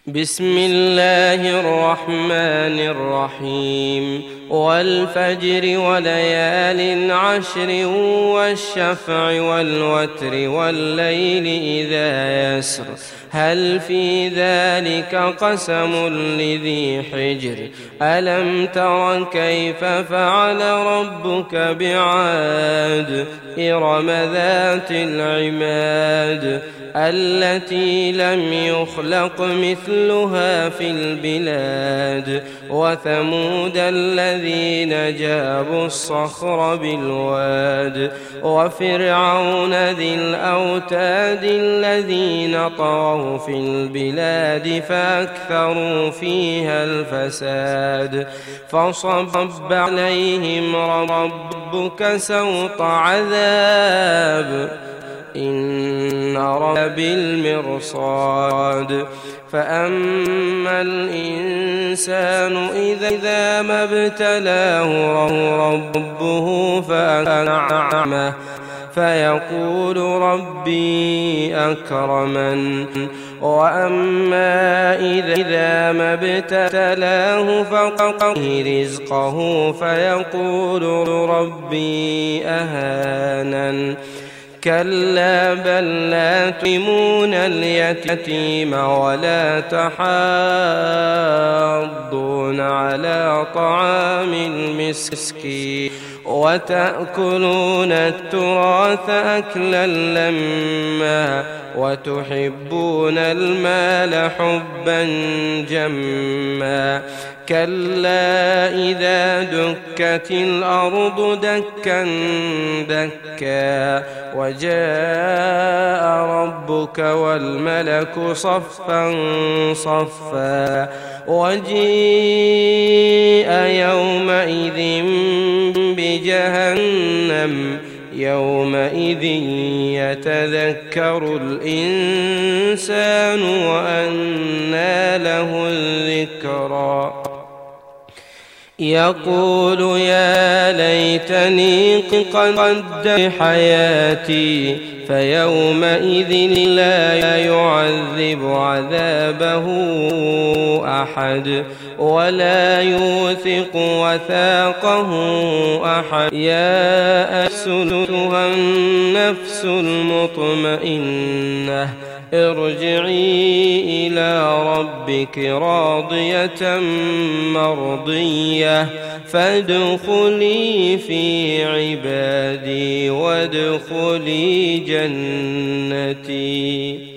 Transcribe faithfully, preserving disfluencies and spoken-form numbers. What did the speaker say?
بسم الله الرحمن الرحيم والفجر وليال عشر والشفع والوتر والليل إذا يسر هل في ذلك قسم لذي حجر ألم تر كيف فعل ربك بعاد إرم ذات العماد التي لم يخلق مثلها في البلاد وثمود الذين جابوا الصخر بالواد وفرعون ذي الأوتاد الذين طغوا في البلاد فأكثروا فيها الفساد فصب عليهم ربك سوط عذاب إن ربك بالمرصاد فأما الإنسان إذا ما ابتلاه ربه فأنعمه فيقول ربي أكرمن وأما إذا ما ابتلاه فقدر رزقه فيقول ربي أهانن كلا بل لا تكرمون اليتيم ولا تحاضون على طعام المسكين وتأكلون التراث أكلا لما وتحبون المال حبا جما كلا إذا دكت الأرض دكا دكا وجاء ربك والملك صفا صفا وجيء يومئذ بجهنم يومئذ يتذكر الإنسان وأنى له الذكرى يقول يا ليتني قدمت حياتي فيومئذ لا يعذب عذابه أحد ولا يوثق وثاقه أحد يا أيتها النفس المطمئنة ارجعي إلى ربك راضية مرضية فادخلي في عبادي وادخلي جنتي.